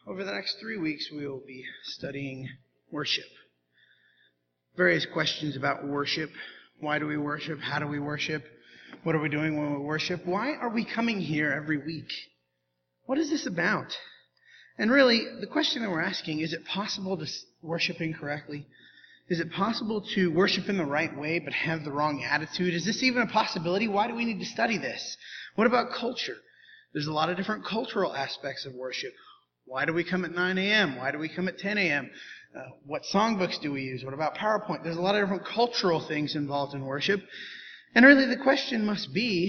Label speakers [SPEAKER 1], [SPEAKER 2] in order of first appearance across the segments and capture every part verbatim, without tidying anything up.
[SPEAKER 1] Over the next three weeks, we will be studying worship. Various questions about worship. Why do we worship? How do we worship? What are we doing when we worship? Why are we coming here every week? What is this about? And really, the question that we're asking, is it possible to worship incorrectly? Is it possible to worship in the right way but have the wrong attitude? Is this even a possibility? Why do we need to study this? What about culture? There's a lot of different cultural aspects of worship. Why do we come at nine a.m.? Why do we come at ten a.m.? Uh, what songbooks do we use? What about PowerPoint? There's a lot of different cultural things involved in worship. And really the question must be,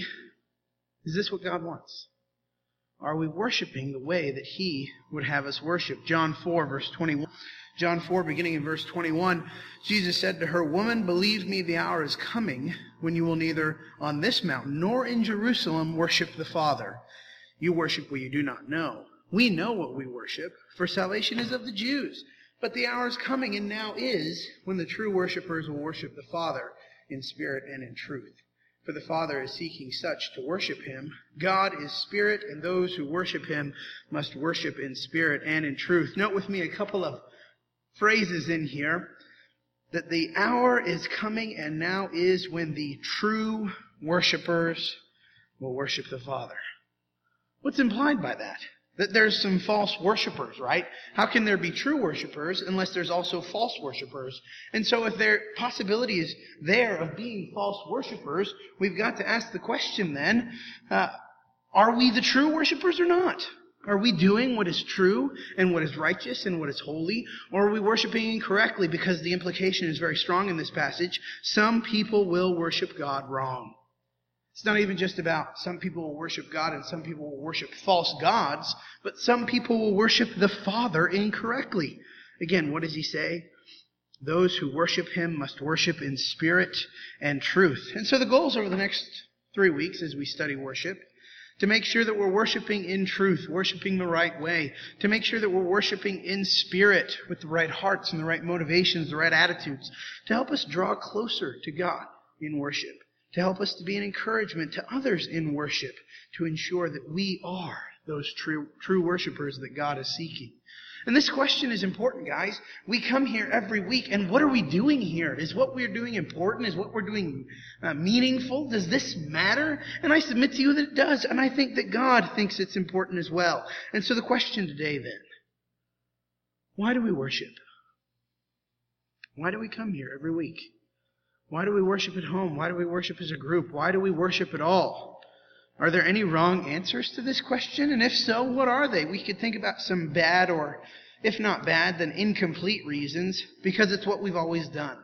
[SPEAKER 1] is this what God wants? Are we worshiping the way that He would have us worship? John four, verse twenty-one. John four, beginning in verse twenty-one, Jesus said to her, "Woman, believe me, the hour is coming when you will neither on this mountain nor in Jerusalem worship the Father. You worship what you do not know. We know what we worship, for salvation is of the Jews. But the hour is coming, and now is, when the true worshipers will worship the Father in spirit and in truth. For the Father is seeking such to worship Him. God is spirit, and those who worship Him must worship in spirit and in truth." Note with me a couple of phrases in here. That the hour is coming, and now is, when the true worshipers will worship the Father. What's implied by that? That there's some false worshipers, right? How can there be true worshipers unless there's also false worshipers? And so if there possibility is there of being false worshipers, we've got to ask the question then, uh, are we the true worshipers or not? Are we doing what is true and what is righteous and what is holy? Or are we worshiping incorrectly? Because the implication is very strong in this passage. Some people will worship God wrong. It's not even just about some people will worship God and some people will worship false gods, but some people will worship the Father incorrectly. Again, what does He say? Those who worship Him must worship in spirit and truth. And so the goals over the next three weeks as we study worship, to make sure that we're worshiping in truth, worshiping the right way, to make sure that we're worshiping in spirit with the right hearts and the right motivations, the right attitudes, to help us draw closer to God in worship. To help us to be an encouragement to others in worship, to ensure that we are those true, true worshipers that God is seeking. And this question is important, guys. We come here every week, and what are we doing here? Is what we're doing important? Is what we're doing uh, meaningful? Does this matter? And I submit to you that it does, and I think that God thinks it's important as well. And so the question today then, why do we worship? Why do we come here every week? Why do we worship at home? Why do we worship as a group? Why do we worship at all? Are there any wrong answers to this question? And if so, what are they? We could think about some bad or, if not bad, then incomplete reasons, because it's what we've always done.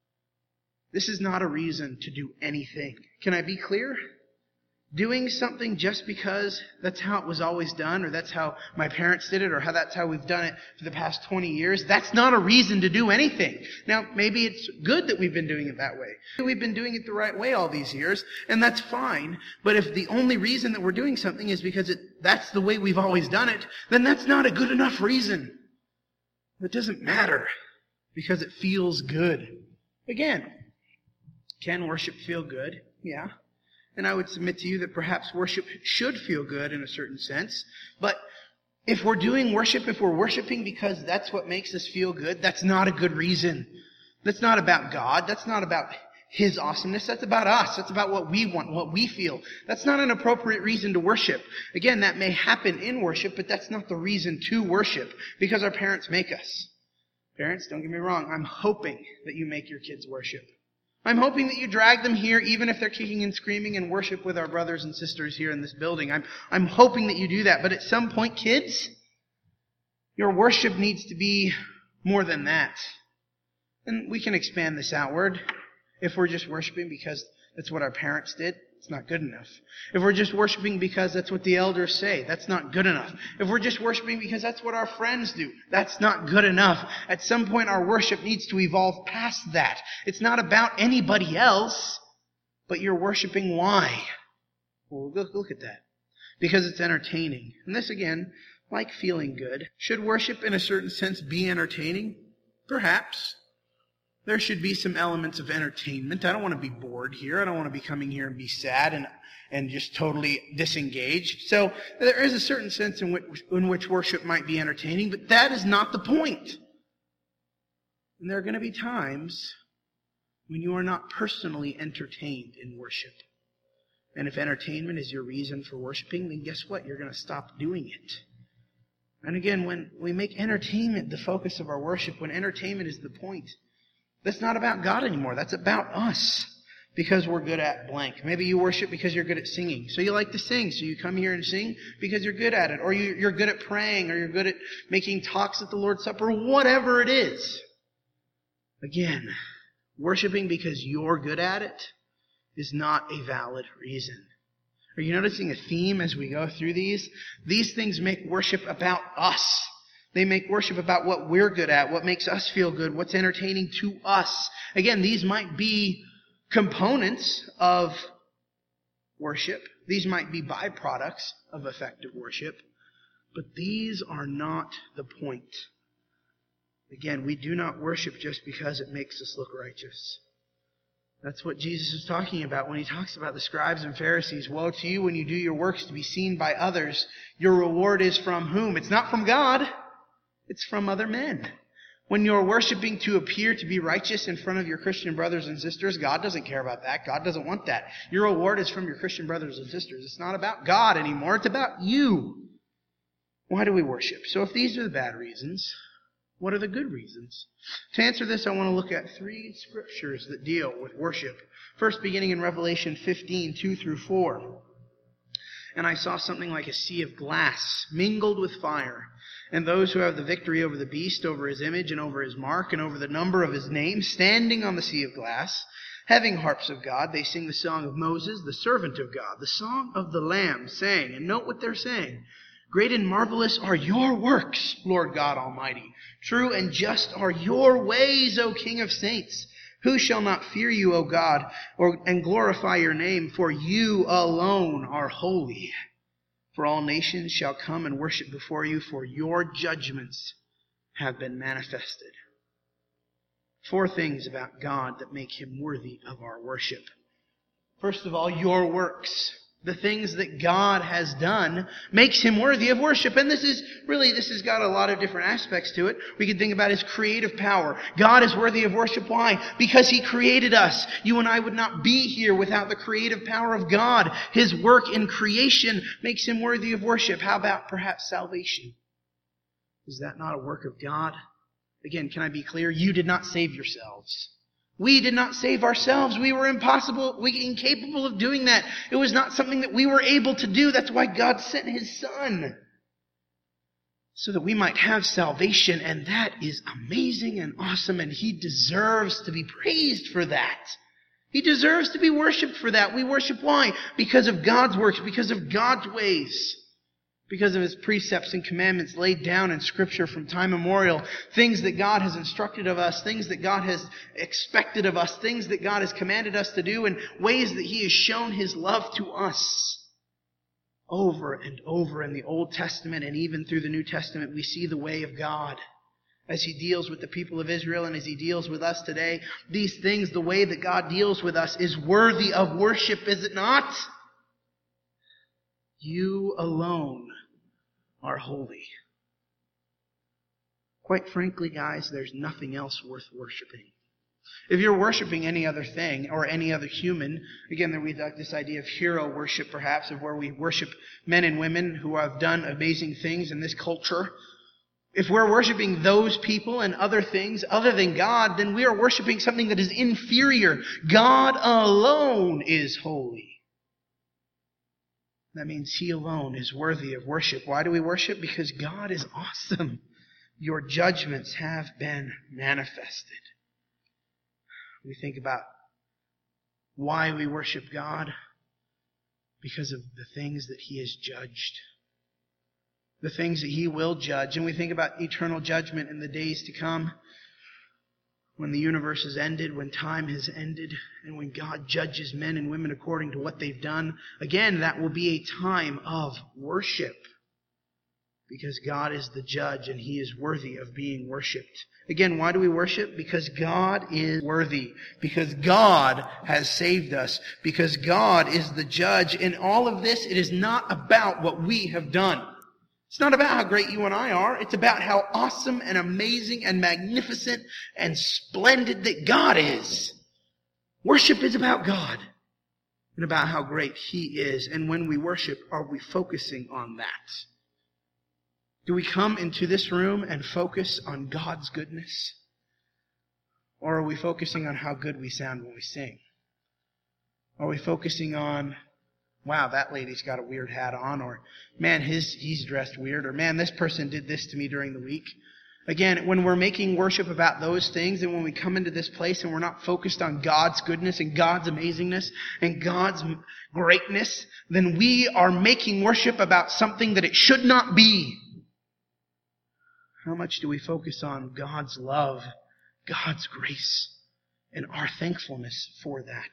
[SPEAKER 1] This is not a reason to do anything. Can I be clear? Doing something just because that's how it was always done, or that's how my parents did it, or how that's how we've done it for the past twenty years, that's not a reason to do anything. Now, maybe it's good that we've been doing it that way. We've been doing it the right way all these years, and that's fine. But if the only reason that we're doing something is because it, that's the way we've always done it, then that's not a good enough reason. It doesn't matter, because it feels good. Again, can worship feel good? Yeah. And I would submit to you that perhaps worship should feel good in a certain sense. But if we're doing worship, if we're worshiping because that's what makes us feel good, that's not a good reason. That's not about God. That's not about His awesomeness. That's about us. That's about what we want, what we feel. That's not an appropriate reason to worship. Again, that may happen in worship, but that's not the reason to worship, because our parents make us. Parents, don't get me wrong. I'm hoping that you make your kids worship. I'm hoping that you drag them here, even if they're kicking and screaming, and worship with our brothers and sisters here in this building. I'm, I'm hoping that you do that. But at some point, kids, your worship needs to be more than that. And we can expand this outward. If we're just worshiping because that's what our parents did, it's not good enough. If we're just worshiping because that's what the elders say, that's not good enough. If we're just worshiping because that's what our friends do, that's not good enough. At some point, our worship needs to evolve past that. It's not about anybody else, but you're worshiping why? Well, look, look at that. Because it's entertaining. And this, again, like feeling good. Should worship, in a certain sense, be entertaining? Perhaps. There should be some elements of entertainment. I don't want to be bored here. I don't want to be coming here and be sad and and just totally disengaged. So there is a certain sense in which, in which worship might be entertaining, but that is not the point. And there are going to be times when you are not personally entertained in worship. And if entertainment is your reason for worshiping, then guess what? You're going to stop doing it. And again, when we make entertainment the focus of our worship, when entertainment is the point, that's not about God anymore. That's about us. Because we're good at blank. Maybe you worship because you're good at singing. So you like to sing. So you come here and sing because you're good at it. Or you, you're good at praying. Or you're good at making talks at the Lord's Supper. Whatever it is. Again, worshiping because you're good at it is not a valid reason. Are you noticing a theme as we go through these? These things make worship about us. They make worship about what we're good at, what makes us feel good, what's entertaining to us. Again, these might be components of worship. These might be byproducts of effective worship. But these are not the point. Again, we do not worship just because it makes us look righteous. That's what Jesus is talking about when he talks about the scribes and Pharisees. Woe to you when you do your works to be seen by others. Your reward is from whom? It's not from God. It's from other men. When you're worshiping to appear to be righteous in front of your Christian brothers and sisters, God doesn't care about that. God doesn't want that. Your reward is from your Christian brothers and sisters. It's not about God anymore. It's about you. Why do we worship? So if these are the bad reasons, what are the good reasons? To answer this, I want to look at three scriptures that deal with worship. First, beginning in Revelation fifteen, two through four. And I saw something like a sea of glass mingled with fire. And those who have the victory over the beast, over his image, and over his mark, and over the number of his name, standing on the sea of glass, having harps of God, they sing the song of Moses, the servant of God, the song of the Lamb, saying, and note what they're saying, great and marvelous are your works, Lord God Almighty. True and just are your ways, O King of saints. Who shall not fear you, O God, or, and glorify your name? For you alone are holy. For all nations shall come and worship before you, for your judgments have been manifested. Four things about God that make him worthy of our worship. First of all, your works. The things that God has done makes him worthy of worship. And this is really, this has got a lot of different aspects to it. We can think about his creative power. God is worthy of worship. Why? Because he created us. You and I would not be here without the creative power of God. His work in creation makes him worthy of worship. How about perhaps salvation? Is that not a work of God? Again, can I be clear? You did not save yourselves. We did not save ourselves. We were impossible, we incapable of doing that. It was not something that we were able to do. That's why God sent his Son. So that we might have salvation. And that is amazing and awesome. And he deserves to be praised for that. He deserves to be worshipped for that. We worship why? Because of God's works, because of God's ways. Because of his precepts and commandments laid down in Scripture from time immemorial. Things that God has instructed of us. Things that God has expected of us. Things that God has commanded us to do. And ways that he has shown his love to us. Over and over in the Old Testament and even through the New Testament, we see the way of God. As he deals with the people of Israel and as he deals with us today. These things, the way that God deals with us is worthy of worship, is it not? You alone are holy. Quite frankly, guys, there's nothing else worth worshiping. If you're worshiping any other thing or any other human, again, we like this idea of hero worship, perhaps, of where we worship men and women who have done amazing things in this culture. If we're worshiping those people and other things other than God, then we are worshiping something that is inferior. God alone is holy. That means he alone is worthy of worship. Why do we worship? Because God is awesome. Your judgments have been manifested. We think about why we worship God. Because of the things that he has judged. The things that he will judge. And we think about eternal judgment in the days to come. When the universe has ended, when time has ended, and when God judges men and women according to what they've done, again, that will be a time of worship. Because God is the judge and He is worthy of being worshipped. Again, why do we worship? Because God is worthy. Because God has saved us. Because God is the judge. In all of this, it is not about what we have done. It's not about how great you and I are. It's about how awesome and amazing and magnificent and splendid that God is. Worship is about God and about how great He is. And when we worship, are we focusing on that? Do we come into this room and focus on God's goodness? Or are we focusing on how good we sound when we sing? Are we focusing on, wow, that lady's got a weird hat on, or man, his he's dressed weird, or man, this person did this to me during the week? Again, when we're making worship about those things, and when we come into this place and we're not focused on God's goodness and God's amazingness and God's greatness, then we are making worship about something that it should not be. How much do we focus on God's love, God's grace, and our thankfulness for that?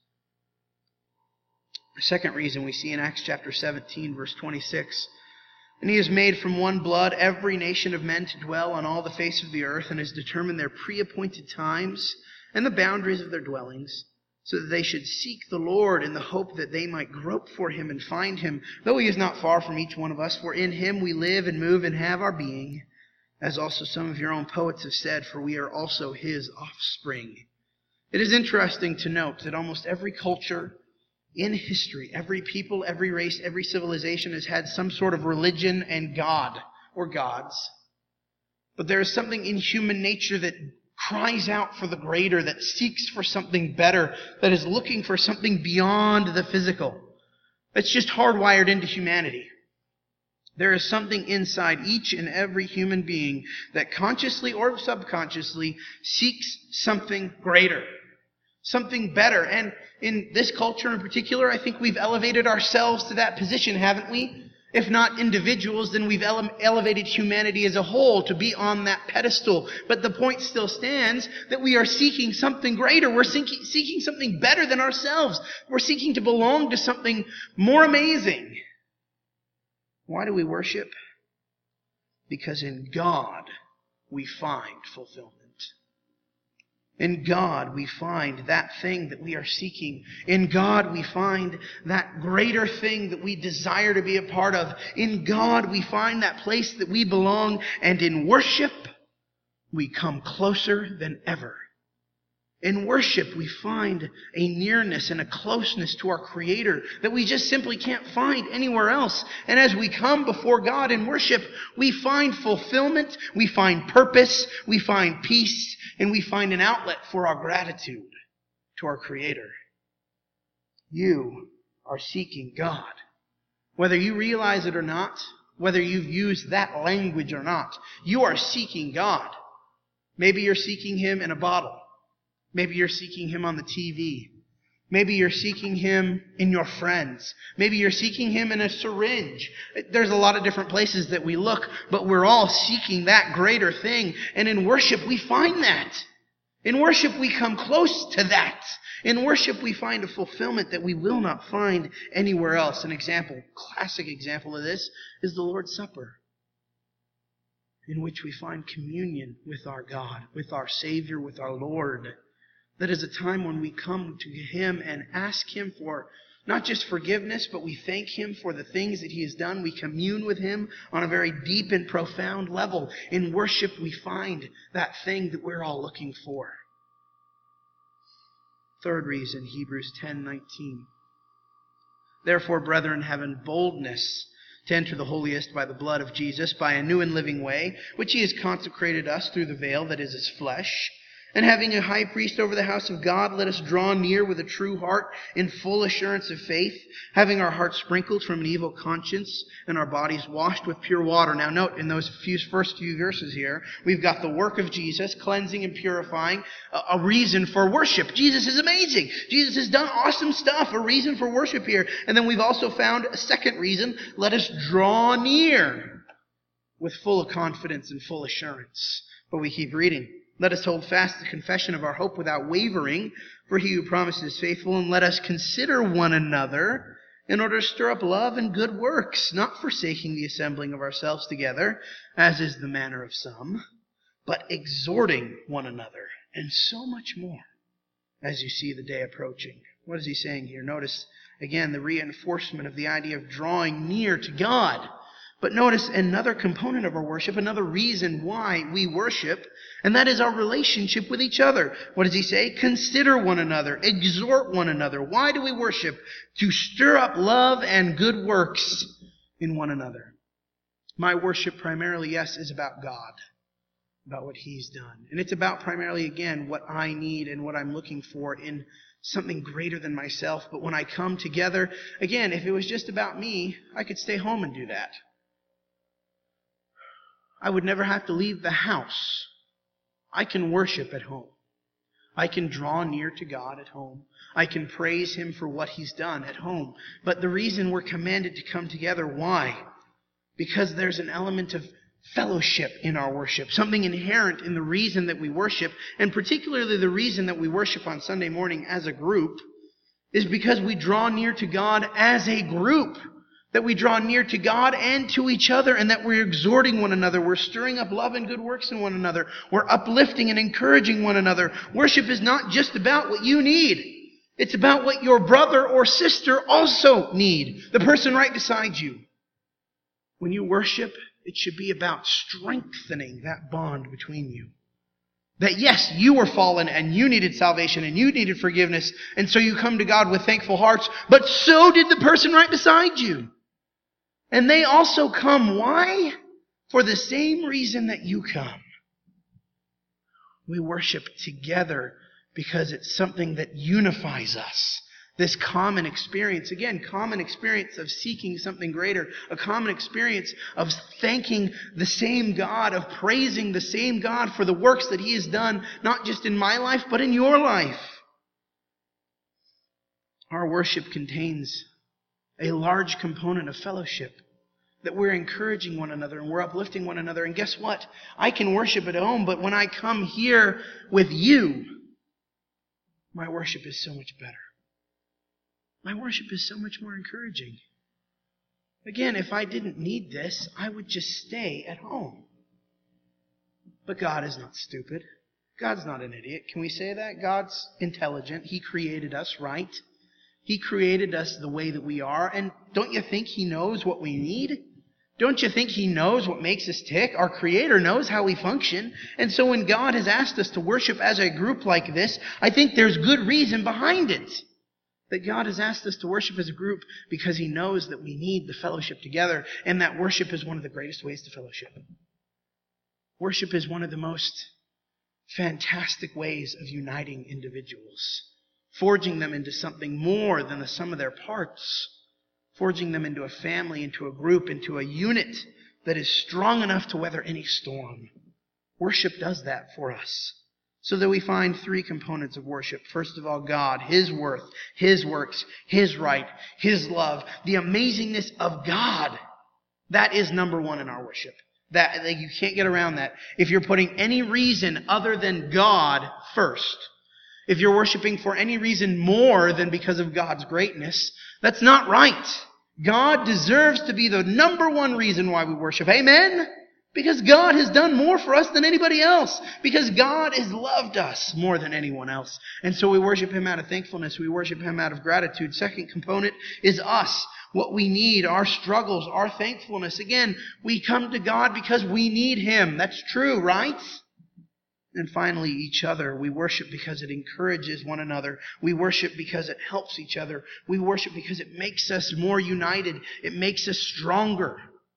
[SPEAKER 1] The second reason we see in Acts chapter seventeen, verse twenty-six, and He has made from one blood every nation of men to dwell on all the face of the earth, and has determined their pre-appointed times and the boundaries of their dwellings, so that they should seek the Lord in the hope that they might grope for Him and find Him, though He is not far from each one of us, for in Him we live and move and have our being. As also some of your own poets have said, for we are also His offspring. It is interesting to note that almost every culture in history, every people, every race, every civilization has had some sort of religion and God or gods. But there is something in human nature that cries out for the greater, that seeks for something better, that is looking for something beyond the physical. It's just hardwired into humanity. There is something inside each and every human being that consciously or subconsciously seeks something greater, something better. And in this culture in particular, I think we've elevated ourselves to that position, haven't we? If not individuals, then we've ele- elevated humanity as a whole to be on that pedestal. But the point still stands that we are seeking something greater. We're seeking, seeking something better than ourselves. We're seeking to belong to something more amazing. Why do we worship? Because in God we find fulfillment. In God we find that thing that we are seeking. In God we find that greater thing that we desire to be a part of. In God we find that place that we belong. And in worship we come closer than ever. In worship, we find a nearness and a closeness to our Creator that we just simply can't find anywhere else. And as we come before God in worship, we find fulfillment, we find purpose, we find peace, and we find an outlet for our gratitude to our Creator. You are seeking God. Whether you realize it or not, whether you've used that language or not, you are seeking God. Maybe you're seeking Him in a bottle. Maybe you're seeking Him on the T V. Maybe you're seeking Him in your friends. Maybe you're seeking Him in a syringe. There's a lot of different places that we look, but we're all seeking that greater thing. And in worship, we find that. In worship, we come close to that. In worship, we find a fulfillment that we will not find anywhere else. An example, classic example of this, is the Lord's Supper, in which we find communion with our God, with our Savior, with our Lord. That is a time when we come to Him and ask Him for not just forgiveness, but we thank Him for the things that He has done. We commune with Him on a very deep and profound level. In worship, we find that thing that we're all looking for. Third reason, Hebrews ten nineteen. Therefore, brethren, having boldness to enter the holiest by the blood of Jesus, by a new and living way, which He has consecrated us through the veil that is His flesh, and having a high priest over the house of God, let us draw near with a true heart in full assurance of faith, having our hearts sprinkled from an evil conscience and our bodies washed with pure water. Now note, in those few, first few verses here, we've got the work of Jesus, cleansing and purifying, a, a reason for worship. Jesus is amazing. Jesus has done awesome stuff, a reason for worship here. And then we've also found a second reason, let us draw near with full confidence and full assurance. But we keep reading. Let us hold fast the confession of our hope without wavering, for He who promises is faithful, and let us consider one another in order to stir up love and good works, not forsaking the assembling of ourselves together, as is the manner of some, but exhorting one another, and so much more, as you see the day approaching. What is he saying here? Notice, again, the reinforcement of the idea of drawing near to God. But notice another component of our worship, another reason why we worship, and that is our relationship with each other. What does he say? Consider one another, exhort one another. Why do we worship? To stir up love and good works in one another. My worship primarily, yes, is about God, about what He's done. And it's about primarily, again, what I need and what I'm looking for in something greater than myself. But when I come together, again, if it was just about me, I could stay home and do that. I would never have to leave the house. I can worship at home. I can draw near to God at home. I can praise Him for what He's done at home. But the reason we're commanded to come together, why? Because there's an element of fellowship in our worship, something inherent in the reason that we worship, and particularly the reason that we worship on Sunday morning as a group, is because we draw near to God as a group. That we draw near to God and to each other, and that we're exhorting one another. We're stirring up love and good works in one another. We're uplifting and encouraging one another. Worship is not just about what you need. It's about what your brother or sister also need. The person right beside you. When you worship, it should be about strengthening that bond between you. That yes, you were fallen and you needed salvation and you needed forgiveness, and so you come to God with thankful hearts, but so did the person right beside you. And they also come. Why? For the same reason that you come. We worship together because it's something that unifies us. This common experience, again, common experience of seeking something greater, a common experience of thanking the same God, of praising the same God for the works that He has done, not just in my life, but in your life. Our worship contains a large component of fellowship, that we're encouraging one another and we're uplifting one another. And guess what? I can worship at home, but when I come here with you, my worship is so much better. My worship is so much more encouraging. Again, if I didn't need this, I would just stay at home. But God is not stupid. God's not an idiot. Can we say that? God's intelligent. He created us, right? He created us the way that we are. And don't you think He knows what we need? Don't you think He knows what makes us tick? Our Creator knows how we function. And so when God has asked us to worship as a group like this, I think there's good reason behind it. That God has asked us to worship as a group because He knows that we need the fellowship together, and that worship is one of the greatest ways to fellowship. Worship is one of the most fantastic ways of uniting individuals, forging them into something more than the sum of their parts, forging them into a family, into a group, into a unit that is strong enough to weather any storm. Worship does that for us. So that we find three components of worship. First of all, God, His worth, His works, His right, His love, the amazingness of God. That is number one in our worship. That, that you can't get around that. If you're putting any reason other than God first, if you're worshiping for any reason more than because of God's greatness, that's not right. God deserves to be the number one reason why we worship. Amen? Because God has done more for us than anybody else. Because God has loved us more than anyone else. And so we worship Him out of thankfulness. We worship Him out of gratitude. Second component is us. What we need, our struggles, our thankfulness. Again, we come to God because we need Him. That's true, right? And finally, each other. We worship because it encourages one another. We worship because it helps each other. We worship because it makes us more united. It makes us stronger.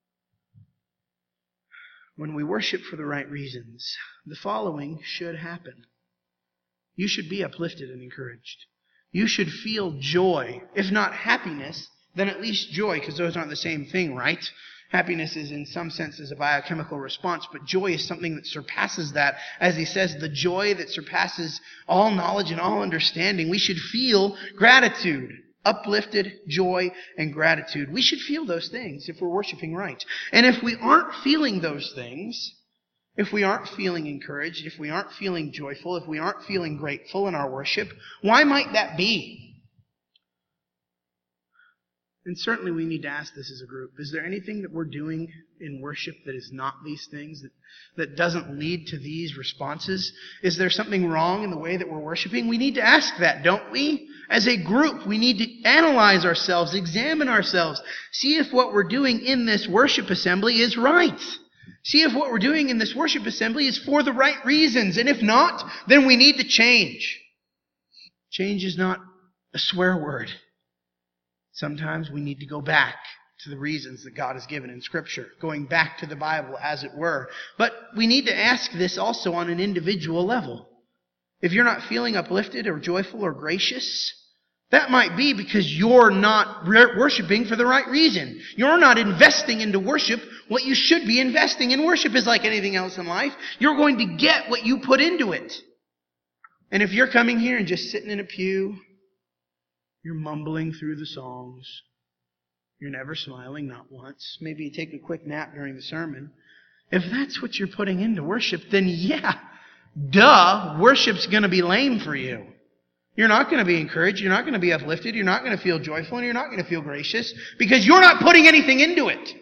[SPEAKER 1] When we worship for the right reasons, the following should happen. You should be uplifted and encouraged. You should feel joy. If not happiness, then at least joy, because those aren't the same thing, right? Happiness is in some senses a biochemical response, but joy is something that surpasses that. As he says, the joy that surpasses all knowledge and all understanding. We should feel gratitude. Uplifted, joy, and gratitude. We should feel those things if we're worshiping right. And if we aren't feeling those things, if we aren't feeling encouraged, if we aren't feeling joyful, if we aren't feeling grateful in our worship, why might that be? And certainly we need to ask this as a group. Is there anything that we're doing in worship that is not these things, that, that doesn't lead to these responses? Is there something wrong in the way that we're worshiping? We need to ask that, don't we? As a group, we need to analyze ourselves, examine ourselves, see if what we're doing in this worship assembly is right. See if what we're doing in this worship assembly is for the right reasons. And if not, then we need to change. Change is not a swear word. Sometimes we need to go back to the reasons that God has given in Scripture, going back to the Bible, as it were. But we need to ask this also on an individual level. If you're not feeling uplifted or joyful or gracious, that might be because you're not worshiping for the right reason. You're not investing into worship what you should be investing in. Worship is like anything else in life. You're going to get what you put into it. And if you're coming here and just sitting in a pew, you're mumbling through the songs, you're never smiling, not once. Maybe you take a quick nap during the sermon. If that's what you're putting into worship, then yeah, duh, worship's going to be lame for you. You're not going to be encouraged, you're not going to be uplifted, you're not going to feel joyful, and you're not going to feel gracious because you're not putting anything into it.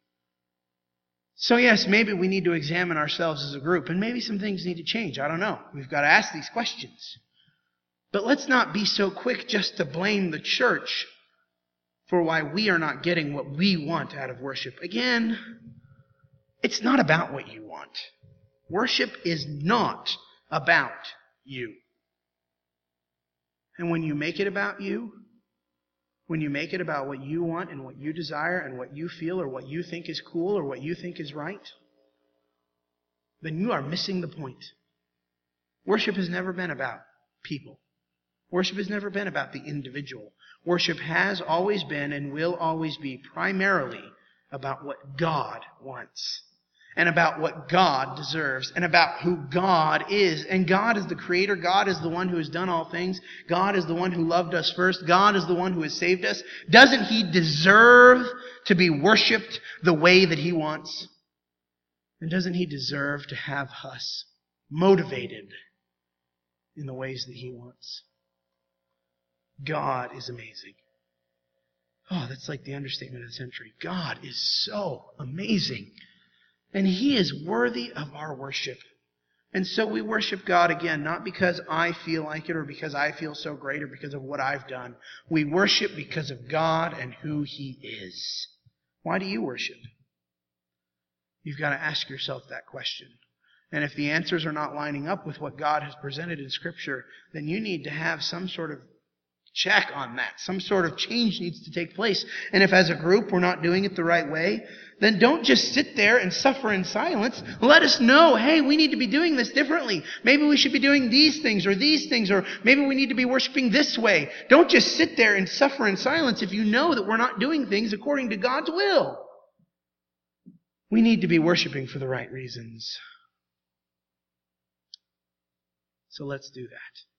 [SPEAKER 1] So yes, maybe we need to examine ourselves as a group, and maybe some things need to change. I don't know. We've got to ask these questions. But let's not be so quick just to blame the church for why we are not getting what we want out of worship. Again, it's not about what you want. Worship is not about you. And when you make it about you, when you make it about what you want and what you desire and what you feel or what you think is cool or what you think is right, then you are missing the point. Worship has never been about people. Worship has never been about the individual. Worship has always been and will always be primarily about what God wants and about what God deserves and about who God is. And God is the Creator. God is the one who has done all things. God is the one who loved us first. God is the one who has saved us. Doesn't He deserve to be worshipped the way that He wants? And doesn't He deserve to have us motivated in the ways that He wants? God is amazing. Oh, that's like the understatement of the century. God is so amazing. And He is worthy of our worship. And so we worship God again, not because I feel like it or because I feel so great or because of what I've done. We worship because of God and who He is. Why do you worship? You've got to ask yourself that question. And if the answers are not lining up with what God has presented in Scripture, then you need to have some sort of check on that. Some sort of change needs to take place. And if as a group we're not doing it the right way, then don't just sit there and suffer in silence. Let us know, hey, we need to be doing this differently. Maybe we should be doing these things or these things, or maybe we need to be worshiping this way. Don't just sit there and suffer in silence if you know that we're not doing things according to God's will. We need to be worshiping for the right reasons. So let's do that.